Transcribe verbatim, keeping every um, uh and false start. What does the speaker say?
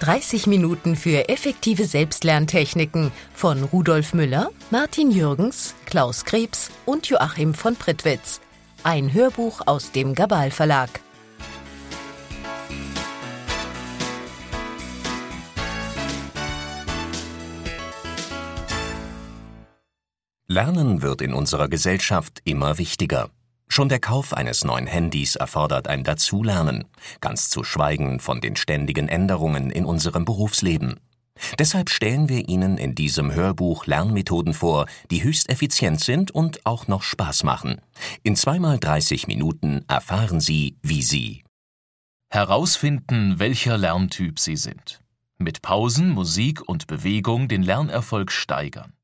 dreißig Minuten für effektive Selbstlerntechniken von Rudolf Müller, Martin Jürgens, Klaus Krebs und Joachim von Prittwitz. Ein Hörbuch aus dem Gabal Verlag. Lernen wird in unserer Gesellschaft immer wichtiger. Schon der Kauf eines neuen Handys erfordert ein Dazulernen, ganz zu schweigen von den ständigen Änderungen in unserem Berufsleben. Deshalb stellen wir Ihnen in diesem Hörbuch Lernmethoden vor, die höchst effizient sind und auch noch Spaß machen. In zweimal dreißig Minuten erfahren Sie, wie Sie herausfinden, welcher Lerntyp Sie sind. Mit Pausen, Musik und Bewegung den Lernerfolg steigern.